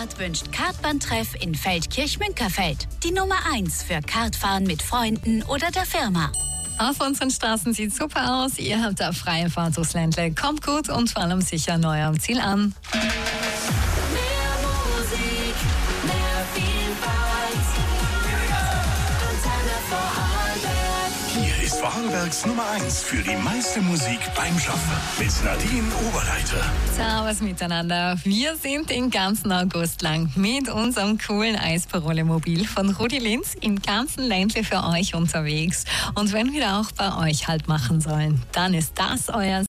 Start wünscht Kartbahntreff in Feldkirch-Münkerfeld. Die Nummer 1 für Kartfahren mit Freunden oder der Firma. Auf unseren Straßen sieht super aus. Ihr habt da freie Fahrt durchs Ländle. Kommt gut und vor allem sicher neu am Ziel an. Hier ist Vorarlbergs Nummer 1 für die meiste Musik beim Schaffen. Mit Nadine Oberreiter. Servus miteinander. Wir sind den ganzen August lang mit unserem coolen Eisparole-Mobil von Rudi Linz im ganzen Ländle für euch unterwegs. Und wenn wir auch bei euch halt machen sollen, dann ist das euer